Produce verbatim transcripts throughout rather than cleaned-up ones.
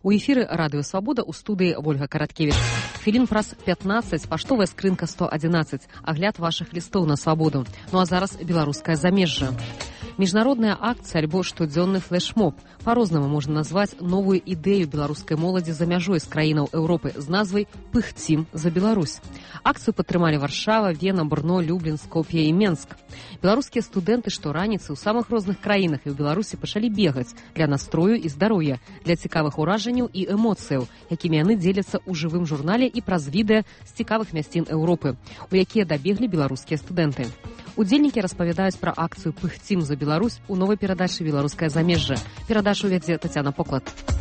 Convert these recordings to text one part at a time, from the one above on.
У эфіры радыё Свабода, у студыі Вольга Караткевіч. Хвілін праз пятнаццаць, паштовая скрынка сто адзінаццаць, агляд вашых лістоў на свабоду. Ну а зараз беларускае замежжа. Міжнародная акцыя альбо штодзённы флэшмоб. Па-рознаму можна назваць новую ідэю беларускай моладзі за мяжой з краінаў Еўропы з назвай «Пыхцім за Беларусь». Акцыю падтрымалі Варшава, Вена, Брно, Люблін, Скоп'е і Менск. Беларускія студэнты штораніцы ў самых розных краінах і ў Беларусі пачалі бегаць для настрою і здароўя, для цікавых уражанняў і эмоцыяў, якімі яны дзеляцца ў жывым журнале і праз відэа з цікавых мясцін Еўропы, у якія дабеглі беларускія студэнты. Удзельнікі распавядаюць пра акцыю «Пыхцім за Беларусь» у новай перадачы «Беларускае замежжа». Перадачу вядзе Тацяна Поклад.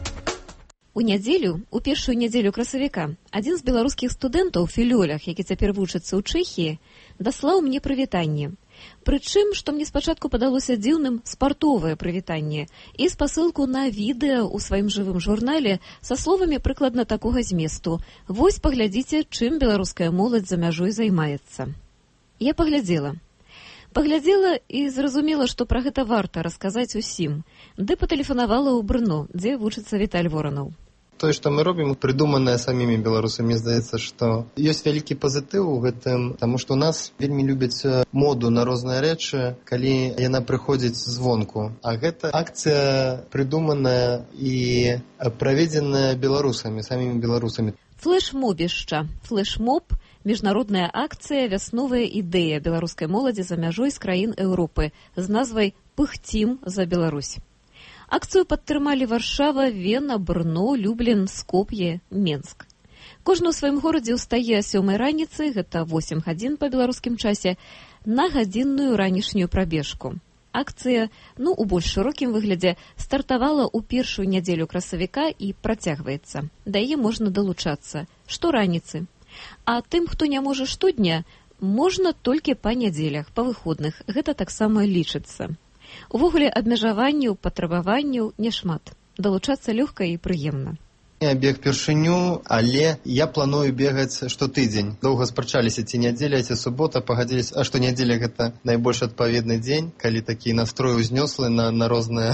У нядзелю, у першую нядзелю красавіка, адзін з беларускіх студэнтаў філёлях, які цяпер вучыцца ў Чэхіі, даслаў мне прывітанне. Прычым, што мне спачатку падалося дзіўным, спартовае прывітанне і спасылку на відэа ў сваім жывым журнале са словамі прыкладна такога зместу: «Вось паглядзіце, чым беларуская моладзь за мяжой займаецца». Я паглядзела. Паглядзела і зразумела, што пра гэта варта расказаць усім, ды патэлефанавала ў Брно, дзе вучыцца Віталь Воранаў. Тое, што мы робім, прыдуманае самімі беларусамі, здаецца, што ёсць вялікі пазітыў у гэтым, таму што ў нас вельмі любяць моду на розныя рэчы, калі яна прыходзіць звонку. А гэта акцыя прыдуманая і праведзеная беларусамі, самімі беларусамі. Флэшмобішча. Флэшмоб – міжнародная акцыя, вясновая ідэя беларускай моладзі за мяжой з краін Еўропы з назвай «Пыхцім за Беларусь». Акцыю падтрымалі Варшава, Вена, Брно, Люблін, Скоп'е, Менск. Кожны ў сваім горадзе ўстае о сёмай раніцы, гэта восем гадзін па беларускім часе, на гадзінную ранішнюю прабежку. Акцыя, ну, у больш шырокім выглядзе, стартавала ў першую нядзелю красавіка і працягваецца. Да яе можна далучацца штораніцы. А тым, хто не можа штодня, можна толькі па нядзелях, па выходных. Гэта таксама лічыцца. Увогуле абмежаванняў, патрабаванняў няшмат. Далучацца лёгка і прыемна. Я бег першыню, але я планую бегаць штотыдзень. Доўга спрачаліся, ці нядзеля, ці субота, пагадзіліся, а што нядзеля гэта найбольш адпаведны дзень, калі такі настрой узнёслы на, на розныя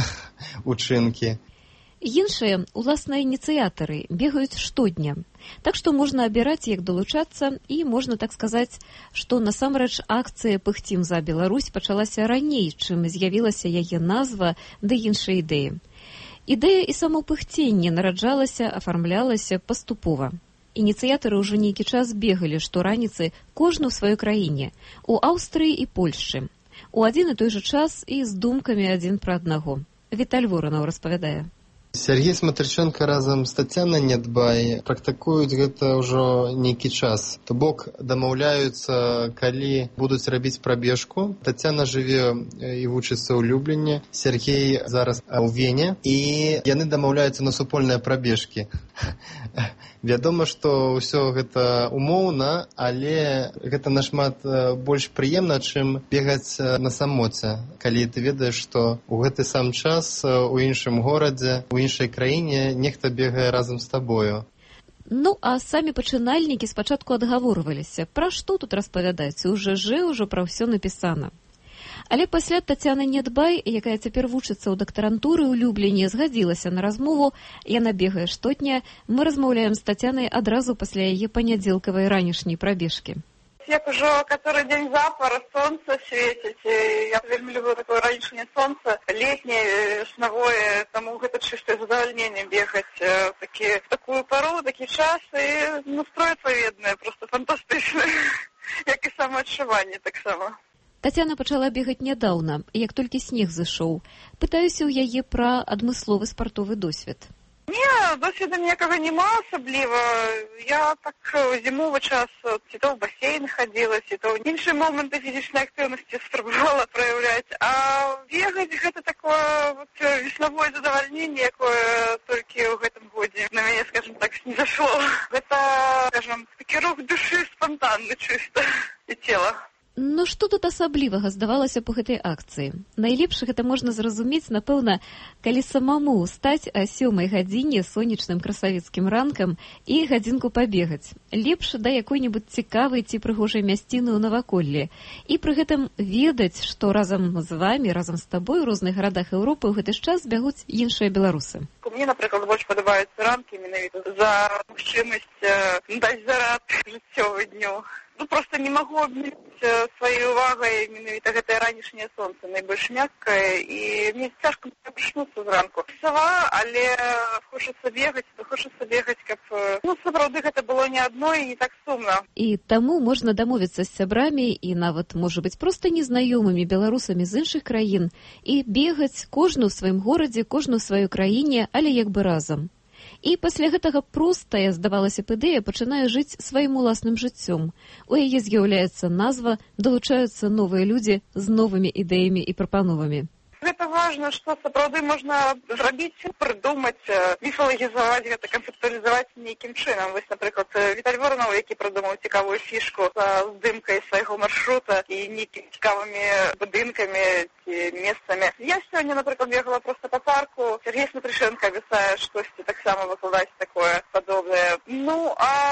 учынкі. Іншыя, уласныя ініцыятары, бегаюць штодня. Так што можна абіраць, як далучацца, і можна так сказаць, што насамрэч акцыя «Пыхцім за Беларусь» пачалася раней, чым з'явілася яе назва ды іншыя ідэі. Ідэя і само пыхценне нараджалася, афармлялася паступова. Ініцыятары ўжо нейкі час бегалі штораніцы кожны ў сваёй краіне, у Аўстрыі і Польшчы. У адзін і той жа час і з думкамі адзін пра аднаго. Віталь Воранаў распавядае. Сергей Смотриченко разам з Тацянай Нядбай практыкуюць гэта ўжо нейкі час. То бок дамаўляюцца, калі будуць рабіць прабежку. Тацяна жыве і вучыцца ў Любліне, Сергей зараз у Вене, і яны дамаўляюцца на супольныя прабежкі. Вядома, што ўсё гэта умоўна, але гэта нашмат больш прыемна, чым бегаць на самоце. Калі ты ведаеш, што ў гэты сам час у іншым горадзе, у іншай краіне нехта бегае разам з табою. Ну, а самі пачынальнікі спачатку адгаворваліся. Пра што тут распавядаць? У ЖЖ ўжо пра ўсё напісана. Але пасля Тацяна Нядбай, якая цяпер вучыцца ў дактарантуры ў Любліне, згадзілася на размову. Яна бегае штодня. Мы размаўляем з Тацянай адразу пасля яе панядзелкавай ранішняй прабежкі. Як ужо который дзень запар, сонца свеціць. Я вельмі люблю такое ранішняе сонца, летняе, веснавое, таму гэта чыстае задавальненне бегаць такі, такую пару, такі час, і настрой адпаведны, просто фантастычны, як і самаадчуванне таксама. Тацяна пачала бегаць нядаўна, як толькі снег зышоў. Пытаюся ў яе пра адмысловы спартовы досвед. Не, досвіду ніякага няма асабліва. Я так зімовы час ці то ў басейн хадзіла, ці то ў іншыя моманты фізічнай актыўнасці спрабавала праяўляць. А бегаць гэта такое вот, веснавое задавальненне, якое толькі ў гэтым годзе на мяне, скажем так, не зашло. Гэта, скажем, такі рух душы спантанны чыста і цела. Ну, што тут асаблівага здавалася па гэтай акцыі? Найлепш гэта можна зразумець, напэўна, калі самому ўстаць о сёмай гадзіне сонечным красавіцкім ранкам і гадзінку пабегаць. Лепш да якой-небудзь цікавай ці прыгожай мясціны ў наваколлі. І пры гэтым ведаць, што разам з вамі, разам з табой у розных гарадах Еўропы ў гэты ж час бягуць іншыя беларусы. Мне, напрыклад, больш падабаюцца ранкі менавіта за магчымасць даць зарад жыццёвы дню. Ну, просто не могу обмерить своей увагой менавіта гэтае ранішняе сонца, найбольш мяккае, і мне цяжка прачнуцца зранку. Сава, але хочацца бегаць, то хочацца бегаць, каб, ну, сапраўды гэта было не адно і не так сумна. І таму можна дамовіцца з сябрамі і нават, можа быць, проста незнаёмымі беларусамі з іншых краін і бегаць кожны ў сваім горадзе, кожны ў сваёй краіне, але як бы разам. І пасля гэтага простая, здавалася б, ідэя пачынае жыць сваім уласным жыццём. У яе з'яўляецца назва, далучаюцца новыя людзі з новымі ідэямі і прапановамі. Гэта важна, што сапраўды можна зрабіць, прыдумаць, міфалагізаваць гэта, канцэптуалізаваць нейкім чынам. Вось, напрыклад, Віталь Воранаў, які прыдумаў цікавую фішку з здымкай свайго маршрута і нейкімі цікавымі будынкамі ці месцамі. Я сёння, напрыклад, бегала проста па парку. Сергей Смотрышенко абяцае штосьці таксама выкладаць такое падобнае. Ну,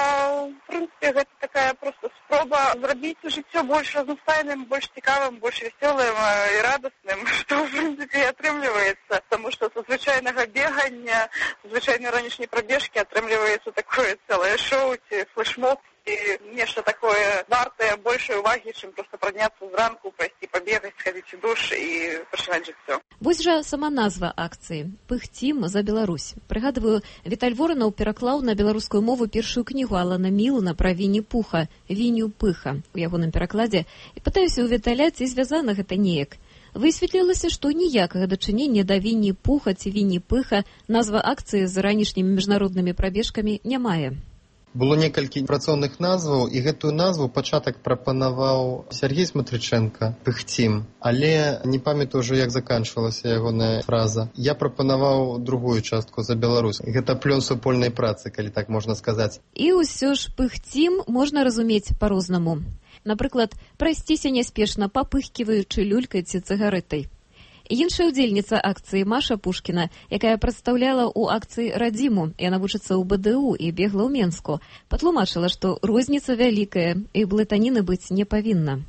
а в прынцыпе, гэта такая проста спроба зрабіць жыццё больш разнастайным, больш цікавым, больш вясёлым і радасным, што в прынцыпе і атрымліваецца, таму што са звычайнага бегання, звычайнай ранішняй прабежкі атрымліваецца такое цэлае шоу ці флешмоб, і нешта такое вартае большай увагі, чым проста падняцца зранку, прайсці пабегаць, схадзіць у душ і пачынаць жыццё. Вось жа сама назва акцыі «Пыхцім за Беларусь». Прыгадваю, Віталь Воранаў пераклаў на беларускую мову першую кнігу Алана Мілана пра Вінні-Пуха «Вінню Пыха» у ягоным перакладзе. І пытаюся ў Віталя, ці звязана гэта неяк. Высветлілася, што ніякага дачынення да Вінні-Пуха ці Вінні-Пыха назва акцыі з ранішнімі міжнароднымі прабежкамі не мае. Было некалькі працоўных назваў, і гэтую назву пачатак прапанаваў Сергей Смотрыченко «Пыхцім», але не памятаю ўжо, як заканчвалася ягоная фраза. Я прапанаваў другую частку «За Беларусь». Гэта плён супольнай працы, калі так можна сказаць. І ўсё ж «Пыхцім» можна разумець па-рознаму. Напрыклад, прайсціся няспешна, папыхківаючы люлькай ці цыгарэтай. Іншая ўдзельніца акцыі Маша Пушкіна, якая прадстаўляла ў акцыі радзіму, яна вучыцца ў бэ дэ у і бегла ў Менску, патлумачыла, што розніца вялікая і блытаніны быць не павінна.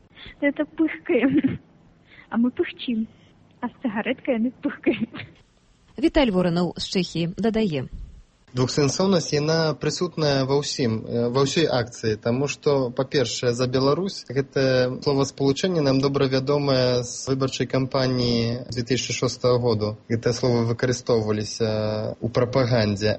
Это пыхкаем, а мы пыхчим, а з цыгарэткай яны пыхкаюць. Віталь Воранаў з Чэхіі дадае. Двухсэнсоўнасць, яна прысутная ва ўсім, ва ўсёй акцыі, таму што, па-першае, «За Беларусь» гэтае словаспалучэнне нам добра вядомае з выбарчай кампаніі две тысячи шостага году. Гэтыя словы выкарыстоўваліся ў прапагандзе,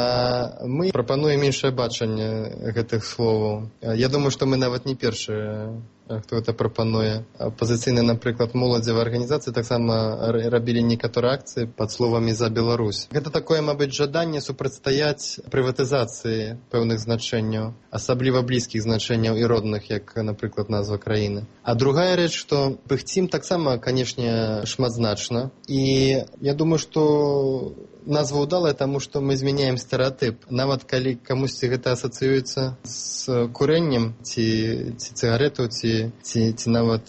а мы прапануем іншае бачанне гэтых словаў. Я думаю, што мы нават не першыя, хто гэта прапануе. Апазіцыйныя, напрыклад, моладзевыя арганізацыі таксама рабілі некаторыя акцыі пад словамі «За Беларусь». Гэта такое, мабыць, жаданне супрацьстаяць прыватызацыі пэўных значэнняў, асабліва блізкіх значэнняў і родных, як, напрыклад, назва краіны. А другая рэч, што «Пыхцім» таксама, канешне, шматзначна. І я думаю, што назва ўдалая, таму што мы змяняем стэрэатып. Нават калі камусьці гэта асацыюецца з курэннем ці, ці цыгаретаў, ці, ці, ці нават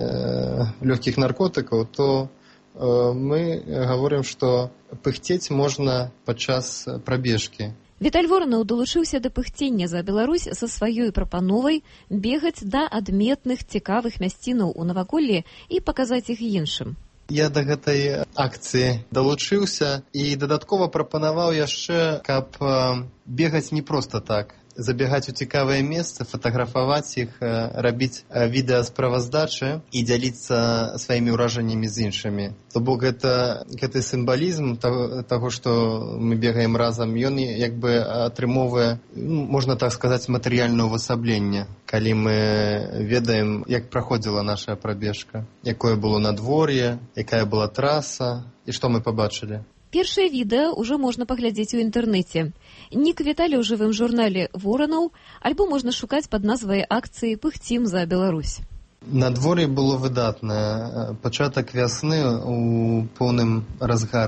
э, лёгкіх наркотыкаў, то э, мы гаворым, што пыхцець можна падчас прабежкі. Віталь Воранаў далучыўся да пыхцення за Беларусь са сваёй прапановай бегаць да адметных цікавых мясцінаў у наваколлі і паказаць іх іншым. Я да гэтай акцыі далучыўся і дадаткова прапанаваў яшчэ, каб бегаць не проста так. Забегаць у цікавыя месцы, фатаграфаваць іх, рабіць відэасправаздачы і дзяліцца сваімі ўражаннямі з іншымі. То бок гэта, гэты сімвалізм таго, што мы бегаем разам, ён як бы атрымоўвае, ну, можна так сказаць, матэрыяльнае ўвасабленне, калі мы ведаем, як праходзіла наша прабежка, якое было надвор'е, якая была траса і што мы пабачылі. Першае відэа ўжо можна паглядзець у інтэрнэце. Нік Віталі ў жывым журнале «Воранаў», альбо можна шукаць пад назвай акцыі «Пыхцім за Беларусь». Надвор'е было выдатнае. Пачатак вясны у поўным разгары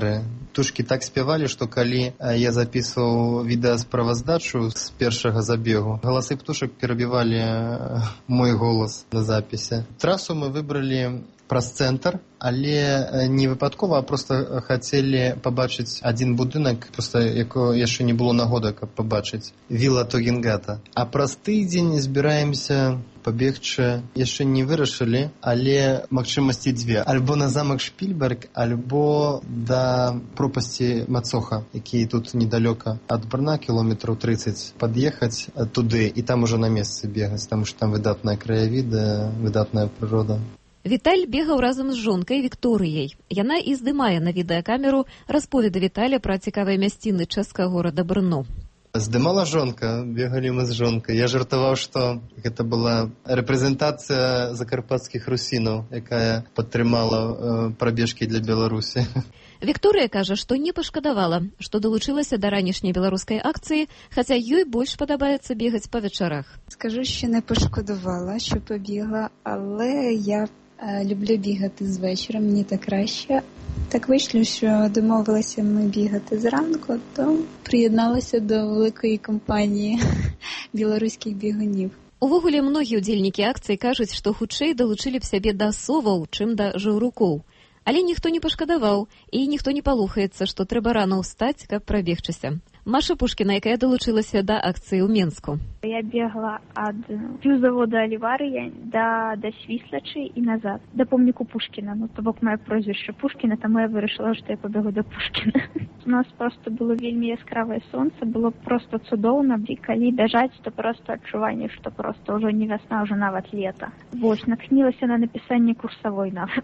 Птушкі так спявалі, што калі я записываў відэасправаздачу з першага забегу, галасы птушак перабівалі мой голас на запісе. Трасу мы выбралі праз цэнтр, але не выпадкова, а проста хацелі пабачыць адзін будынак, проста якого яшчэ не было нагоды, каб пабачыць, віла Тогенгата. А праз тыдзень збіраемся пабегчы, яшчэ не вырашылі, але магчымасці дзве. Альбо на замак Шпільберг, альбо да пропасці Мацоха, які тут недалёка ад Брна, кіlometrаў трыццаць, пад'ехаць туды і там ужо на месцы бегаць, таму што там выдатныя краявіды, выдатная прырода. Віталь бегаў разам з жонкай Вікторыяй. Яна і здымае на відэакамеру расповеды Віталя пра цікавыя мясціны чэшскага горада Брно. Здымала жонка, бегалі мы з жонкай. Я жартаваў, што гэта была рэпрэзентацыя закарпатскіх русінаў, якая падтрымала э, прабежкі для Беларусі. Вікторыя кажа, што не пашкадавала, што далучылася да ранішняй беларускай акцыі, хаця ёй больш падабаецца бегаць па вечарах. Скажу, що не пошкодувала, що побігла, але я е, люблю бігати з вечора, мені так краще. Так вийшло, що домовилися ми бігати зранку, то приєдналася до великої компанії білоруських бігунів. Увогуле, многія удзельнікі акцыі кажуць, што хутчэй далучылі б сябе да соваў, чым да жаўрукоў. Але ніхто не пашкадаваў, і ніхто не палохаецца, што трэба рана ўстаць, каб прабегчыся. Маша Пушкіна, якая далучылася да акцыі ў Менску. Я бегла ад півзавода Аліварыя да, да Свіслачы і назад, да помніку Пушкіна. Ну, то бок мае прозвішча Пушкіна, таму я вырашыла, што я пабегу да Пушкіна. У нас просто было вельмі яскравае сонца, было просто цудоўна, і калі бяжаць, то просто адчуванне, што просто ўжо не вясна, ўжо нават лета. Вось, натхнілася на напісанне курсавой нават.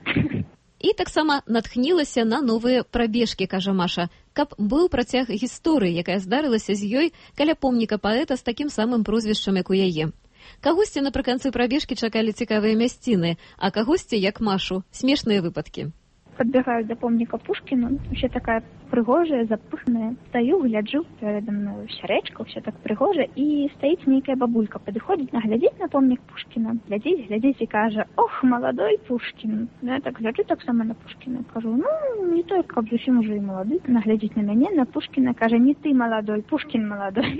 І таксама натхнілася на новыя прабежкі, кажа Маша, каб быў працяг гісторыі, якая здарылася з ёй каля помніка паэта з такім самым прозвішчам, як у яе. Кагосьці напрыканцы прабежкі чакалі цікавыя мясціны, а кагосьці, як Машу, смешныя выпадкі. Подбегаю до помника Пушкина, вообще такая пригожая, запыханная. Стою, гляджу, передо мной вся речка, все так пригоже, и стоит некая бабулька, подходит, наглядеть на помник Пушкина, глядеть, глядеть, и каже: ох, молодой Пушкин. Я так гляджу так само на Пушкина, кажу: ну, не только, зовсім уже и молодой. Наглядеть на меня, на Пушкина, каже: не ты молодой, Пушкин молодой.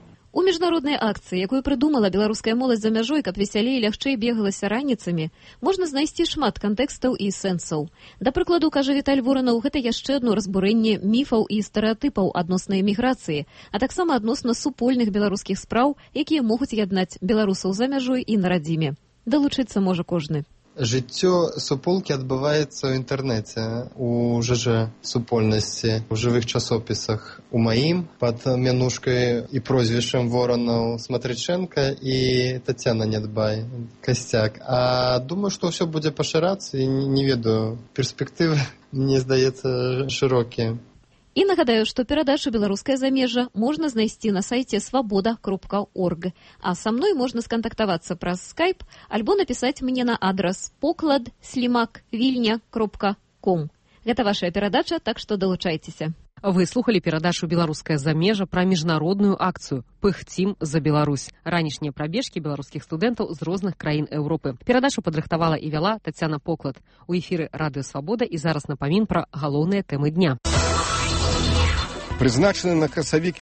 У міжнароднай акцыі, якую прыдумала беларуская моладзь за мяжой, каб весялей і лягчэй бегалася раніцамі, можна знайсці шмат кантэкстаў і сэнсаў. Да прыкладу, кажа Віталь Воранаў, гэта яшчэ адно разбурэнне міфаў і стэрэатыпаў адносна эміграцыі, а таксама адносна супольных беларускіх спраў, якія могуць яднаць беларусаў за мяжой і на радзіме. Далучыцца можа кожны. Жыццё суполкі адбываецца ў інтэрнэце, у ЖЖ супольнасці, у жывых часопісах. У маім пад мянушкай і прозвішчам Воранаў Сматрычэнка і Тацяна Нядбай, Касцяк. А думаю, што ўсё будзе пашырацца і не ведаю, перспектывы, мне здаецца, шырокія. І нагадаю, што перадачу «Беларускае замежжа» можна знайсці на сайце свабода кропка орг. А са мной можна скантактавацца праз скайп альбо напісаць мне на адрас поклад слімак вільня кропка ком. Гэта вашая перадача, так што далучайцеся. Вы слухали перадачу «Беларускае замежжа» пра міжнародную акцыю «Пыхцім за Беларусь». Ранішнія прабежкі беларускіх студэнтаў з розных краін Еўропы. Перадачу падрыхтавала і вяла Тацяна Поклад. У эфіры радыё «Свабода» і зараз напамін пра галоўныя тэмы дня. Прызначаны на красавік